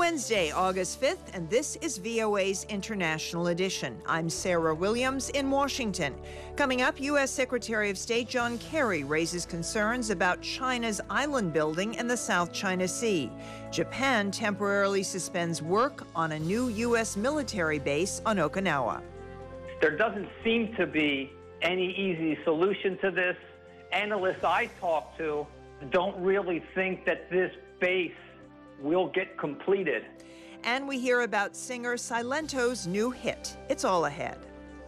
Wednesday, August 5th, and this is VOA's International Edition. I'm Sarah Williams in Washington. Coming up, U.S. Secretary of State John Kerry raises concerns about China's island building in the South China Sea. Japan temporarily suspends work on a new U.S. military base on Okinawa. There doesn't seem to be any easy solution to this. Analysts I talk to don't really think that this base will get completed. And we hear about singer Silento's new hit. It's all ahead.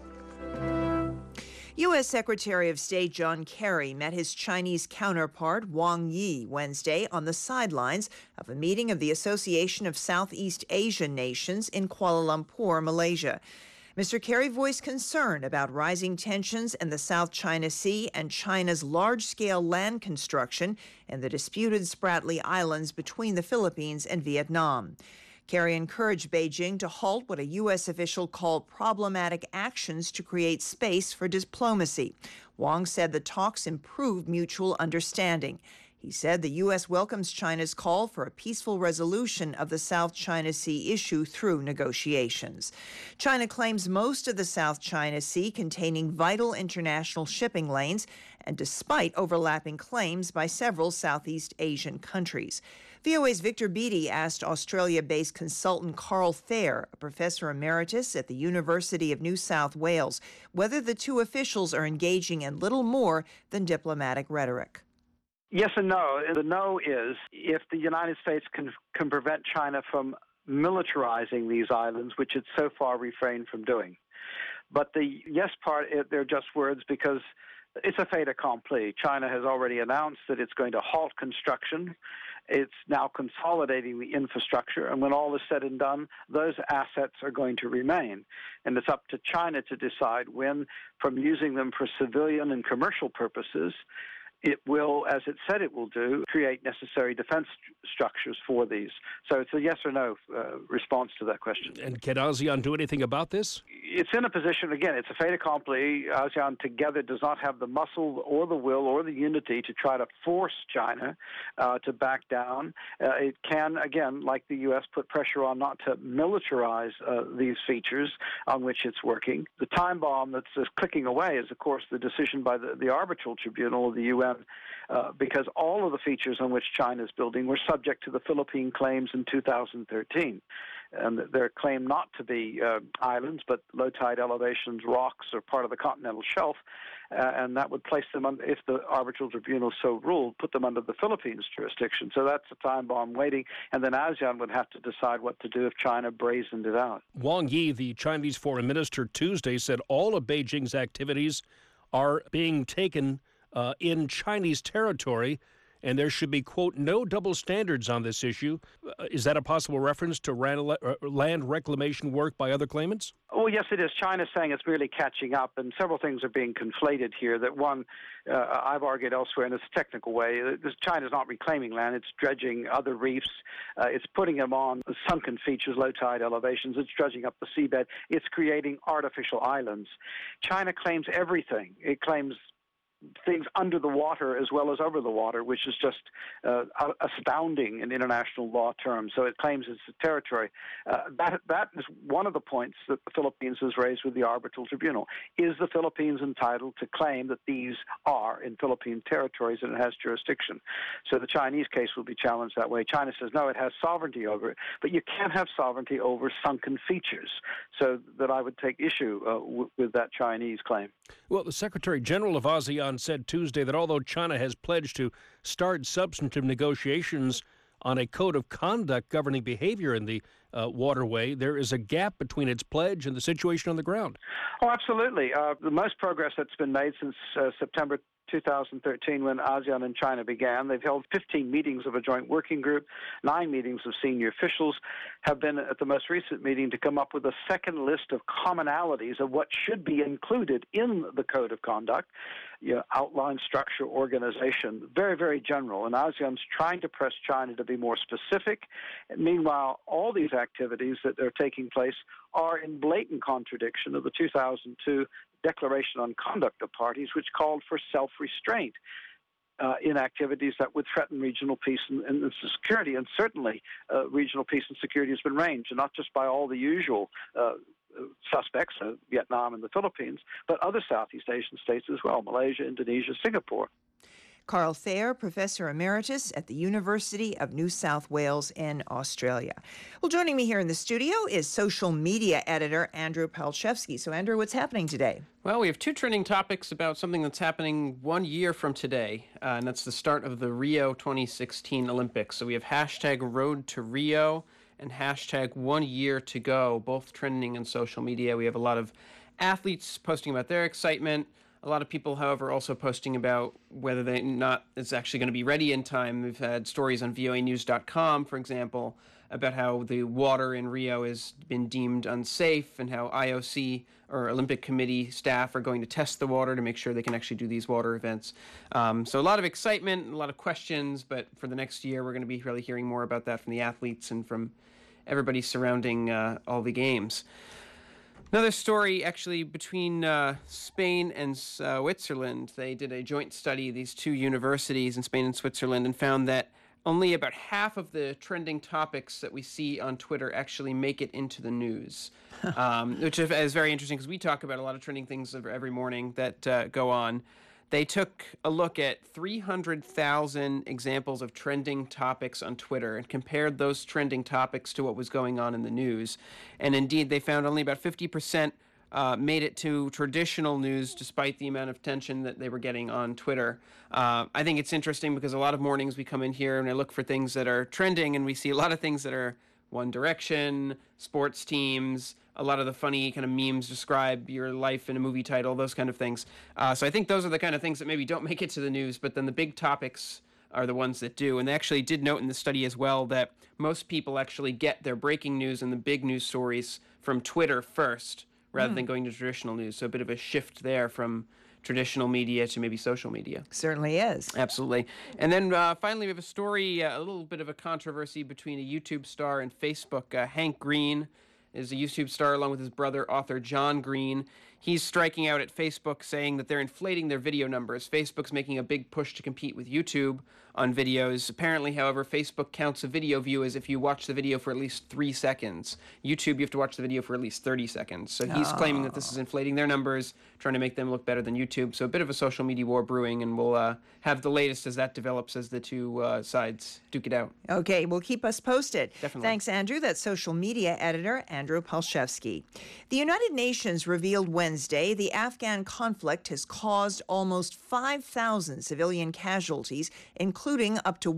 U.S. Secretary of State John Kerry met his Chinese counterpart Wang Yi Wednesday on the sidelines of a meeting of the Association of Southeast Asian Nations in Kuala Lumpur, Malaysia. Mr. Kerry voiced concern about rising tensions in the South China Sea and China's large-scale land construction in the disputed Spratly Islands between the Philippines and Vietnam. Kerry encouraged Beijing to halt what a U.S. official called problematic actions to create space for diplomacy. Wang said the talks improved mutual understanding. He said the U.S. welcomes China's call for a peaceful resolution of the South China Sea issue through negotiations. China claims most of the South China Sea containing vital international shipping lanes, and despite overlapping claims by several Southeast Asian countries. VOA's Victor Beattie asked Australia-based consultant Carl Thayer, a professor emeritus at the University of New South Wales, whether the two officials are engaging in little more than diplomatic rhetoric. Yes and no. The no is if the United States can prevent China from militarizing these islands, which it's so far refrained from doing. But the yes part, they're just words because it's a fait accompli. China has already announced that it's going to halt construction. It's now consolidating the infrastructure, and when all is said and done, those assets are going to remain. And it's up to China to decide when, from using them for civilian and commercial purposes, it will, as it said it will do, create necessary defense structures for these. So it's a yes or no response to that question. And can ASEAN do anything about this? It's in a position, again, it's a fait accompli. ASEAN together does not have the muscle or the will or the unity to try to force China to back down. It can, again, like the U.S., put pressure on not to militarize these features on which it's working. The time bomb that's just clicking away is, of course, the decision by the arbitral tribunal of the UN, because all of the features on which China is building were subject to the Philippine claims in 2013. And their claim not to be islands, but low-tide elevations, rocks, or part of the continental shelf, and that would place them, if the arbitral tribunal so ruled, put them under the Philippines jurisdiction. So that's a time bomb waiting, and then ASEAN would have to decide what to do if China brazened it out. Wang Yi, the Chinese foreign minister, Tuesday said all of Beijing's activities are being taken in Chinese territory, and there should be, quote, no double standards on this issue. Is that a possible reference to land reclamation work by other claimants? Well, yes, it is. China's saying it's really catching up, and several things are being conflated here. That one, I've argued elsewhere in this technical way, China's not reclaiming land. It's dredging other reefs. It's putting them on sunken features, low-tide elevations. It's dredging up the seabed. It's creating artificial islands. China claims everything. It claims things under the water as well as over the water, which is just astounding in international law terms. So it claims it's a territory. That is one of the points that the Philippines has raised with the arbitral tribunal. Is the Philippines entitled to claim that these are in Philippine territories and it has jurisdiction? So the Chinese case will be challenged that way. China says, no, it has sovereignty over it, but you can't have sovereignty over sunken features. So that I would take issue with that Chinese claim. Well, the Secretary General of ASEAN said Tuesday that although China has pledged to start substantive negotiations on a code of conduct governing behavior in the waterway, there is a gap between its pledge and the situation on the ground. Oh, absolutely. The most progress that's been made since September 2013, when ASEAN and China began. They've held 15 meetings of a joint working group, 9 meetings of senior officials, have been at the most recent meeting to come up with a second list of commonalities of what should be included in the code of conduct, outline, structure, organization, very, very general. And ASEAN's trying to press China to be more specific. And meanwhile, all these activities that are taking place are in blatant contradiction of the 2002 Declaration on Conduct of Parties, which called for self-restraint. in activities that would threaten regional peace and security. And certainly regional peace and security has been ranged, and not just by all the usual suspects, Vietnam and the Philippines, but other Southeast Asian states as well, Malaysia, Indonesia, Singapore. Carl Thayer, Professor Emeritus at the University of New South Wales in Australia. Well, joining me here in the studio is social media editor Andrew Palczewski. So, Andrew, what's happening today? Well, we have two trending topics about something that's happening 1 year from today, and that's the start of the Rio 2016 Olympics. So we have hashtag Road to Rio and hashtag 1 year to go, both trending on social media. We have a lot of athletes posting about their excitement. A lot of people, however, also posting about whether it's actually going to be ready in time. We've had stories on voanews.com, for example, about how the water in Rio has been deemed unsafe and how IOC or Olympic Committee staff are going to test the water to make sure they can actually do these water events. So a lot of excitement, a lot of questions, but for the next year, we're going to be really hearing more about that from the athletes and from everybody surrounding all the games. Another story, actually, between Spain and Switzerland. They did a joint study, these two universities in Spain and Switzerland, and found that only about half of the trending topics that we see on Twitter actually make it into the news, which is very interesting because we talk about a lot of trending things every morning that go on. They took a look at 300,000 examples of trending topics on Twitter and compared those trending topics to what was going on in the news. And indeed, they found only about 50% made it to traditional news despite the amount of attention that they were getting on Twitter. I think it's interesting because a lot of mornings we come in here and I look for things that are trending, and we see a lot of things that are One Direction, sports teams, a lot of the funny kind of memes describe your life in a movie title, those kind of things. So I think those are the kind of things that maybe don't make it to the news, but then the big topics are the ones that do. And they actually did note in the study as well that most people actually get their breaking news and the big news stories from Twitter first, rather than going to traditional news. So a bit of a shift there from traditional media to maybe social media. Certainly is. Absolutely. And then finally, we have a story, a little bit of a controversy between a YouTube star and Facebook. Hank Green is a YouTube star along with his brother, author John Green. He's striking out at Facebook, saying that they're inflating their video numbers. Facebook's making a big push to compete with YouTube on videos. Apparently, however, Facebook counts a video view as if you watch the video for at least 3 seconds. YouTube, you have to watch the video for at least 30 seconds. So he's claiming that this is inflating their numbers, trying to make them look better than YouTube. So a bit of a social media war brewing, and we'll have the latest as that develops as the two sides duke it out. Okay, well, keep us posted. Definitely. Thanks, Andrew. That's social media editor Andrew Palczewski. The United Nations revealed Wednesday the Afghan conflict has caused almost 5,000 civilian casualties, including up to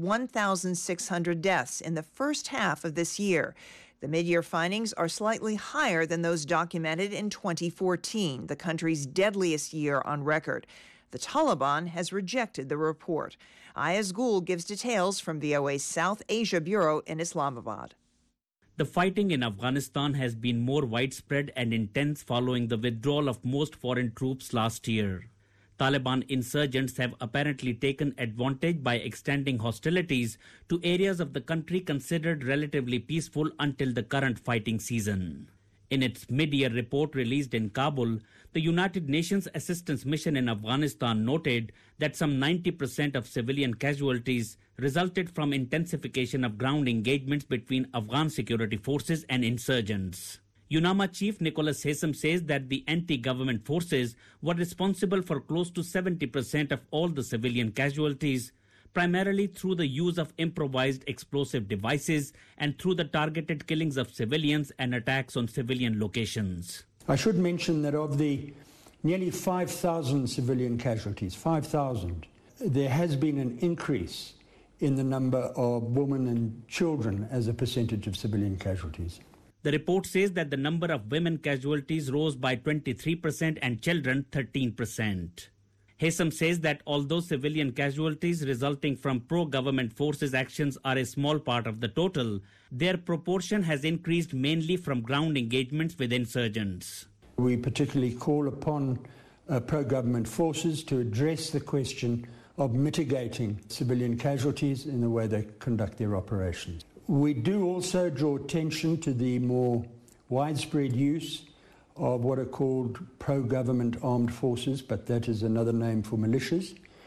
1,600 deaths in the first half of this year. The mid-year findings are slightly higher than those documented in 2014, the country's deadliest year on record. The Taliban has rejected the report. Ayaz Gul gives details from VOA's South Asia Bureau in Islamabad. The fighting in Afghanistan has been more widespread and intense following the withdrawal of most foreign troops last year. Taliban insurgents have apparently taken advantage by extending hostilities to areas of the country considered relatively peaceful until the current fighting season. In its mid-year report released in Kabul, the United Nations Assistance Mission in Afghanistan noted that some 90% of civilian casualties resulted from intensification of ground engagements between Afghan security forces and insurgents. UNAMA Chief Nicholas Haysom says that the anti-government forces were responsible for close to 70% of all the civilian casualties, primarily through the use of improvised explosive devices and through the targeted killings of civilians and attacks on civilian locations. I should mention that of the nearly 5,000 civilian casualties, 5,000, there has been an increase in the number of women and children as a percentage of civilian casualties. The report says that the number of women casualties rose by 23% and children 13%. Haysom says that although civilian casualties resulting from pro-government forces' actions are a small part of the total, their proportion has increased mainly from ground engagements with insurgents. We particularly call upon pro-government forces to address the question of mitigating civilian casualties in the way they conduct their operations. We do also draw attention to the more widespread use of what are called pro-government armed forces, but that is another name for militias.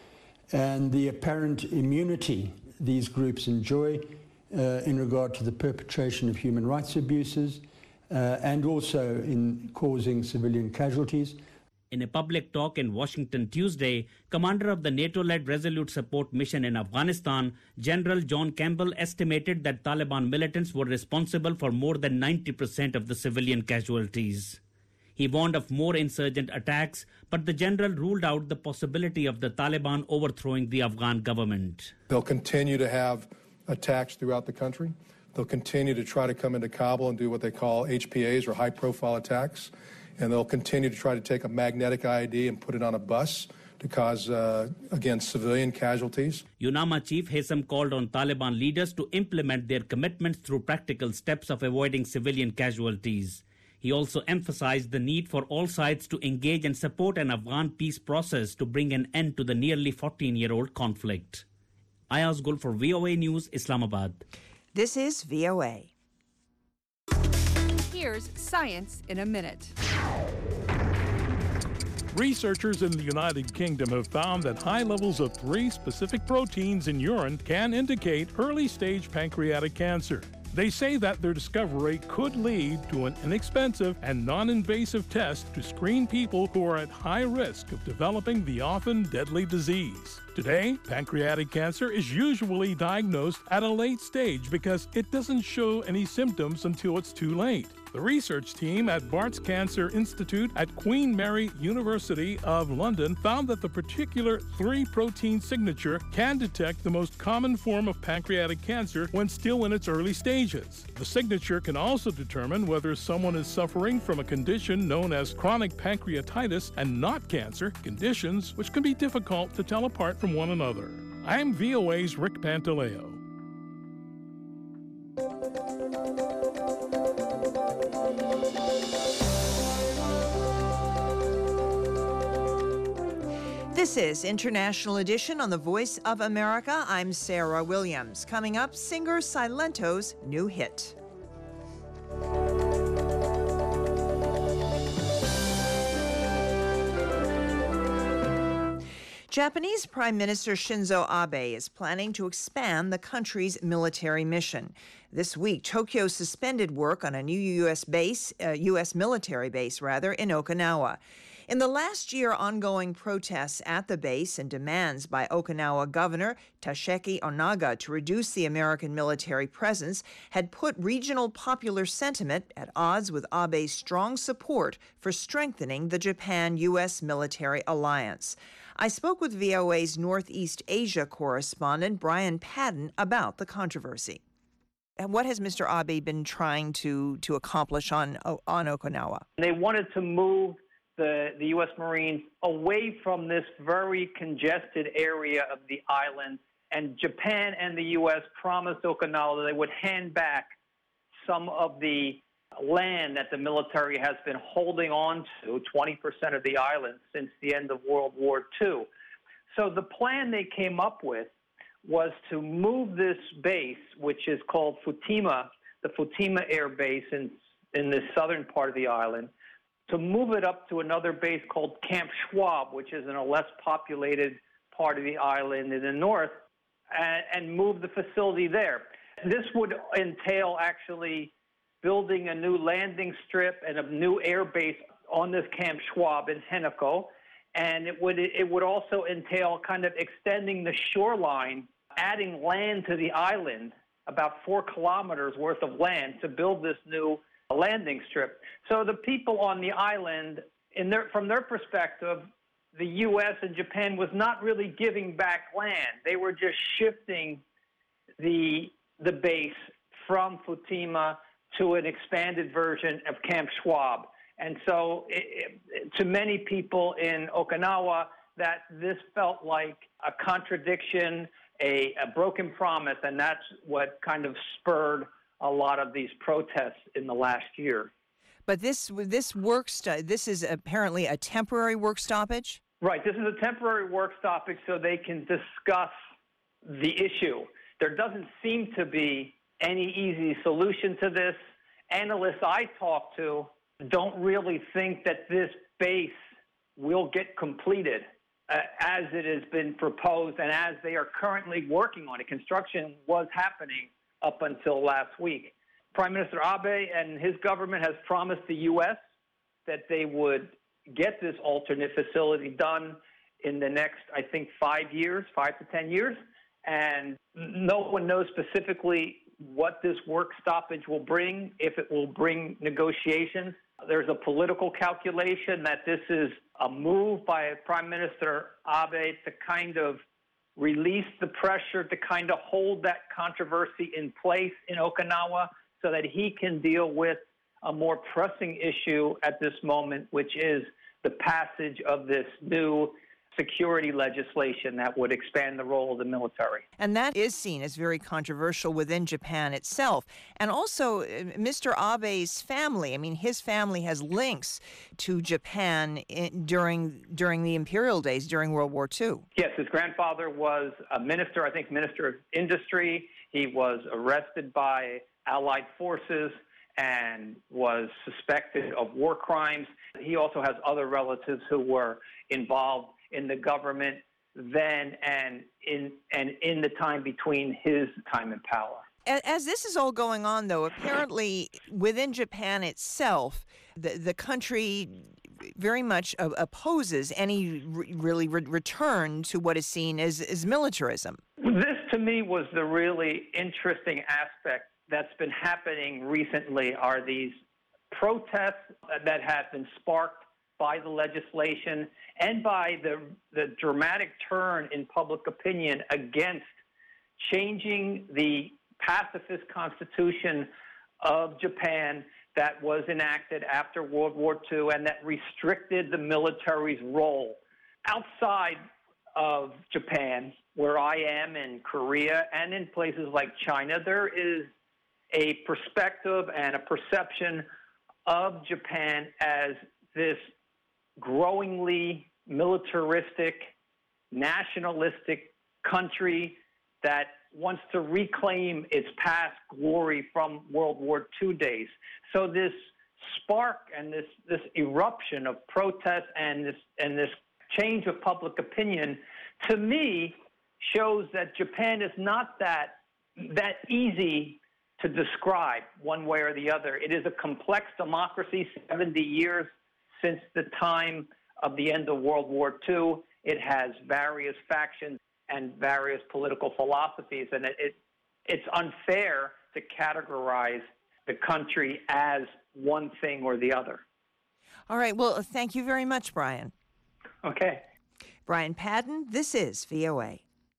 and the apparent immunity these groups enjoy in regard to the perpetration of human rights abuses and also in causing civilian casualties. In a public talk in Washington Tuesday, commander of the NATO-led Resolute Support Mission in Afghanistan, General John Campbell, estimated that Taliban militants were responsible for more than 90% of the civilian casualties. He warned of more insurgent attacks, but the general ruled out the possibility of the Taliban overthrowing the Afghan government. They'll continue to have attacks throughout the country. They'll continue to try to come into Kabul and do what they call HPAs, or high-profile attacks. And they'll continue to try to take a magnetic IED and put it on a bus to cause, again, civilian casualties. UNAMA Chief Hesam called on Taliban leaders to implement their commitments through practical steps of avoiding civilian casualties. He also emphasized the need for all sides to engage and support an Afghan peace process to bring an end to the nearly 14-year-old conflict. Ayaz Gul for VOA News, Islamabad. This is VOA. Here's Science in a Minute. Researchers in the United Kingdom have found that high levels of 3 specific proteins in urine can indicate early-stage pancreatic cancer. They say that their discovery could lead to an inexpensive and non-invasive test to screen people who are at high risk of developing the often deadly disease. Today, pancreatic cancer is usually diagnosed at a late stage because it doesn't show any symptoms until it's too late. The research team at Bart's Cancer Institute at Queen Mary University of London found that the particular 3-protein signature can detect the most common form of pancreatic cancer when still in its early stages. The signature can also determine whether someone is suffering from a condition known as chronic pancreatitis and not cancer, conditions which can be difficult to tell apart from one another. I'm VOA's Rick Pantaleo. This is International Edition on the Voice of America. I'm Sarah Williams. Coming up, singer Silento's new hit. Japanese Prime Minister Shinzo Abe is planning to expand the country's military mission. This week, Tokyo suspended work on a new U.S. military base in Okinawa. In the last year, ongoing protests at the base and demands by Okinawa Governor Tasheki Onaga to reduce the American military presence had put regional popular sentiment at odds with Abe's strong support for strengthening the Japan-U.S. military alliance. I spoke with VOA's Northeast Asia correspondent Brian Padden about the controversy. And what has Mr. Abe been trying to accomplish on Okinawa? They wanted to move the U.S. Marines away from this very congested area of the island, and Japan and the U.S. promised Okinawa that they would hand back some of the land that the military has been holding on to, 20% of the island, since the end of World War II. So the plan they came up with was to move this base, which is called Futenma, the Futenma Air Base in the southern part of the island, to move it up to another base called Camp Schwab, which is in a less populated part of the island in the north, and move the facility there. This would entail actually building a new landing strip and a new air base on this Camp Schwab in Henoko, and it would also entail kind of extending the shoreline, adding land to the island, about 4 kilometers worth of land, to build this new landing strip. So the people on the island, from their perspective, the U.S. and Japan was not really giving back land. They were just shifting the base from Futenma to an expanded version of Camp Schwab. And so to many people in Okinawa, that this felt like a contradiction, a broken promise, and that's what kind of spurred a lot of these protests in the last year. But this is apparently a temporary work stoppage? Right. This is a temporary work stoppage so they can discuss the issue. There doesn't seem to be any easy solution to this. Analysts I talk to don't really think that this base will get completed. as it has been proposed and as they are currently working on it. Construction was happening up until last week. Prime Minister Abe and his government has promised the U.S. that they would get this alternate facility done in the next, I think, 5 to 10 years. And no one knows specifically what this work stoppage will bring, if it will bring negotiations. There's a political calculation that this is a move by Prime Minister Abe to kind of release the pressure, to kind of hold that controversy in place in Okinawa so that he can deal with a more pressing issue at this moment, which is the passage of this new security legislation that would expand the role of the military. And that is seen as very controversial within Japan itself. And also, Mr. Abe's family, I mean, his family has links to Japan during the imperial days, during World War II. Yes, his grandfather was a minister, I think Minister of Industry. He was arrested by Allied forces and was suspected of war crimes. He also has other relatives who were involved in the government then and in the time between his time in power. As this is all going on, though, apparently within Japan itself, the country very much opposes any return to what is seen as militarism. This, to me, was the really interesting aspect that's been happening recently, are these protests that have been sparked by the legislation and by the dramatic turn in public opinion against changing the pacifist constitution of Japan that was enacted after World War II and that restricted the military's role. Outside of Japan, where I am, in Korea, and in places like China, there is a perspective and a perception of Japan as this growingly militaristic, nationalistic country that wants to reclaim its past glory from World War II days. So this spark and this eruption of protest and this change of public opinion, to me, shows that Japan is not that easy to describe one way or the other. It is a complex democracy, 70 years since the time of the end of World War II. It has various factions and various political philosophies, and it's unfair to categorize the country as one thing or the other. All right. Well, thank you very much, Brian. Okay. Brian Padden, this is VOA.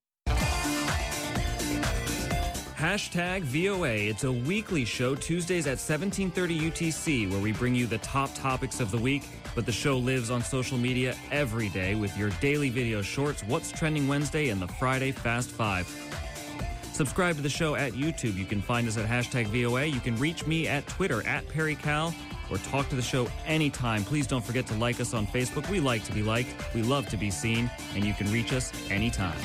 Hashtag VOA. It's a weekly show, Tuesdays at 17:30 UTC, where we bring you the top topics of the week. But the show lives on social media every day with your daily video shorts, What's Trending Wednesday, and the Friday Fast Five. Subscribe to the show at YouTube. You can find us at Hashtag VOA. You can reach me at Twitter at PerryCal, or talk to the show anytime. Please don't forget to like us on Facebook. We like to be liked. We love to be seen. And you can reach us anytime.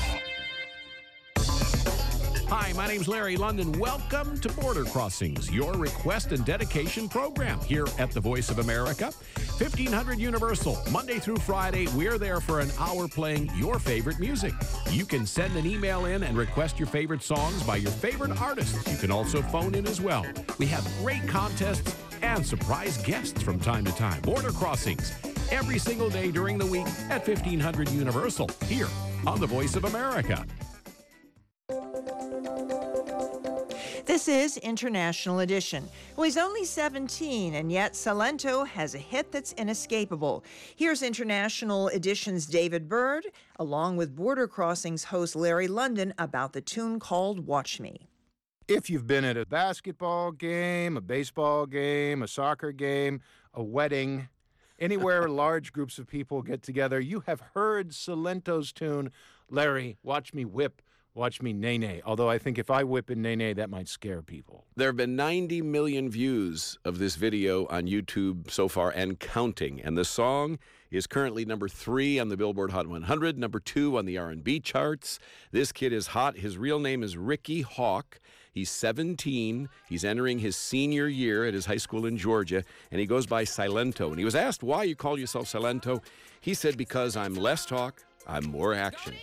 Hi, my name's Larry London. Welcome to Border Crossings, your request and dedication program here at the Voice of America. 1500 Universal, Monday through Friday, we're there for an hour playing your favorite music. You can send an email in and request your favorite songs by your favorite artists. You can also phone in as well. We have great contests and surprise guests from time to time. Border Crossings, every single day during the week at 1500 Universal, here on the Voice of America. This is International Edition. Well, he's only 17, and yet Salento has a hit that's inescapable. Here's International Edition's David Byrd, along with Border Crossings host Larry London, about the tune called Watch Me. If you've been at a basketball game, a baseball game, a soccer game, a wedding, anywhere large groups of people get together, you have heard Salento's tune, Larry, Watch Me Whip, Watch me nay-nay. Although I think if I whip in nay-nay, that might scare people. There have been 90 million views of this video on YouTube so far and counting. And the song is currently number 3 on the Billboard Hot 100, number 2 on the R&B charts. This kid is hot. His real name is Ricky Hawk. He's 17. He's entering his senior year at his high school in Georgia, and he goes by Silento. And he was asked why you call yourself Silento. He said, because I'm less talk, I'm more action.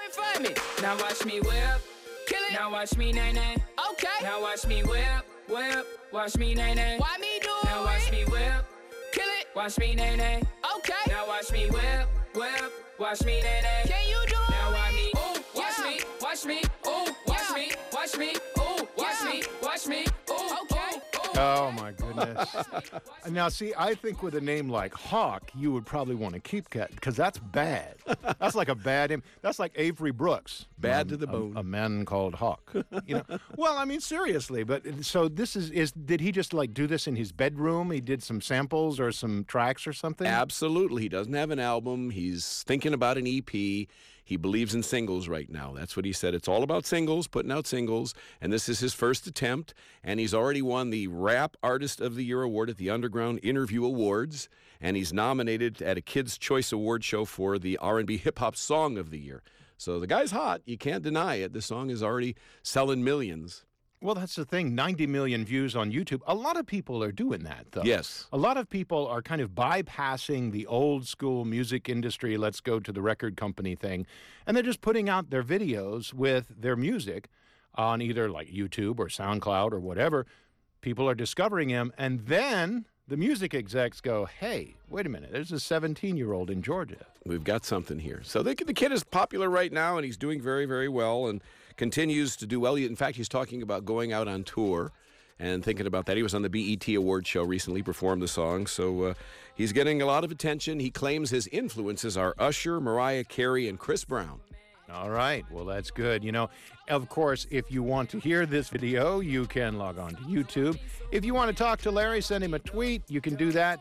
Now watch me whip, kill it. Now watch me nay nay. Okay. Now watch me whip. Watch me nay nay. Why me do it? Now watch me whip, kill it. Watch me nay nay. Okay. Now watch me whip. Watch me nay nay. Can you do it? Now watch me. Ooh, watch me. Ooh, watch me. Ooh, watch me. Ooh, okay. Oh, my goodness. Now, see, I think with a name like Hawk, you would probably want to keep that because that's bad. That's like a bad name. That's like Avery Brooks. Bad to the bone. A man called Hawk. Well, I mean, seriously. But so this is did he just like do this in his bedroom? He did some samples or some tracks or something? Absolutely. He doesn't have an album. He's thinking about an EP. He believes in singles right now. That's what he said. It's all about singles, putting out singles, and this is his first attempt, and he's already won the Rap Artist of the Year award at the Underground Interview Awards, and he's nominated at a Kids' Choice Award show for the R&B Hip Hop Song of the Year. So the guy's hot. You can't deny it. The song is already selling millions. Well, that's the thing. 90 million views on YouTube. A lot of people are doing that, though. Yes. A lot of people are kind of bypassing the old school music industry, let's go to the record company thing, and they're just putting out their videos with their music on either like YouTube or SoundCloud or whatever. People are discovering him, and then the music execs go, hey, wait a minute, there's a 17-year-old in Georgia. We've got something here. So the kid is popular right now, and he's doing very, very well, and continues to do well. In fact, he's talking about going out on tour and thinking about that. He was on the BET Award show recently, performed the song, so he's getting a lot of attention. He claims his influences are Usher, Mariah Carey, and Chris Brown. All right. Well, that's good. Of course, if you want to hear this video, you can log on to YouTube. If you want to talk to Larry, send him a tweet. You can do that,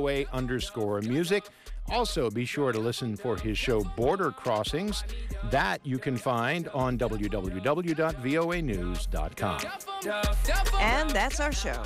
VOA_music. Also, be sure to listen for his show Border Crossings. That you can find on www.voanews.com. And that's our show.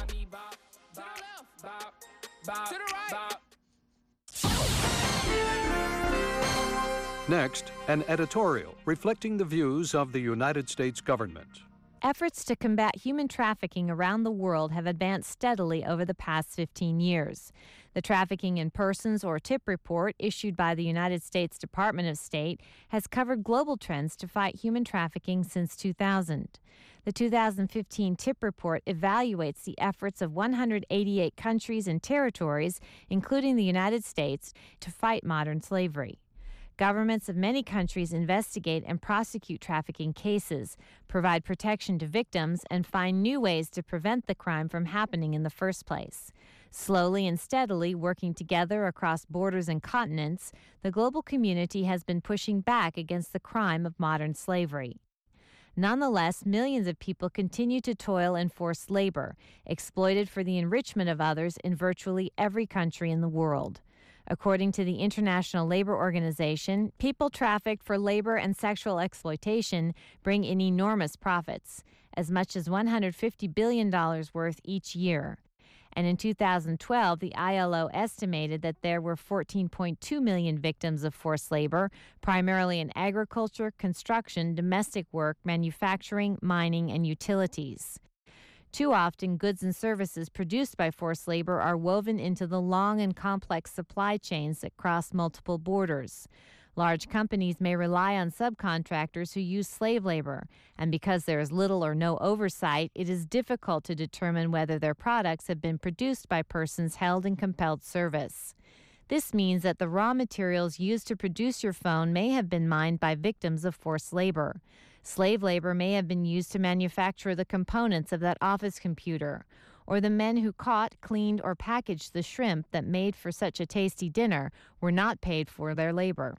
Next, an editorial reflecting the views of the United States government. Efforts to combat human trafficking around the world have advanced steadily over the past 15 years. The Trafficking in Persons, or TIP report, issued by the United States Department of State, has covered global trends to fight human trafficking since 2000. The 2015 TIP report evaluates the efforts of 188 countries and territories, including the United States, to fight modern slavery. Governments of many countries investigate and prosecute trafficking cases, provide protection to victims, and find new ways to prevent the crime from happening in the first place. Slowly and steadily, working together across borders and continents, the global community has been pushing back against the crime of modern slavery. Nonetheless, millions of people continue to toil in forced labor, exploited for the enrichment of others in virtually every country in the world. According to the International Labor Organization, people trafficked for labor and sexual exploitation bring in enormous profits, as much as $150 billion worth each year. And in 2012, the ILO estimated that there were 14.2 million victims of forced labor, primarily in agriculture, construction, domestic work, manufacturing, mining, and utilities. Too often, goods and services produced by forced labor are woven into the long and complex supply chains that cross multiple borders. Large companies may rely on subcontractors who use slave labor, and because there is little or no oversight, it is difficult to determine whether their products have been produced by persons held in compelled service. This means that the raw materials used to produce your phone may have been mined by victims of forced labor. Slave labor may have been used to manufacture the components of that office computer, or the men who caught, cleaned, or packaged the shrimp that made for such a tasty dinner were not paid for their labor.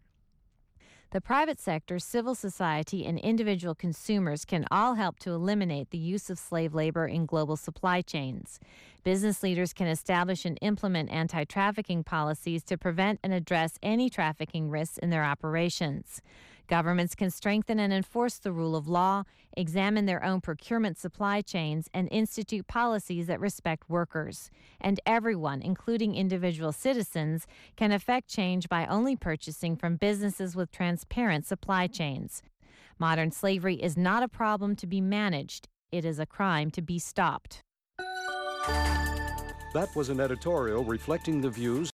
The private sector, civil society, and individual consumers can all help to eliminate the use of slave labor in global supply chains. Business leaders can establish and implement anti-trafficking policies to prevent and address any trafficking risks in their operations. Governments can strengthen and enforce the rule of law, examine their own procurement supply chains, and institute policies that respect workers. And everyone, including individual citizens, can affect change by only purchasing from businesses with transparent supply chains. Modern slavery is not a problem to be managed. It is a crime to be stopped. That was an editorial reflecting the views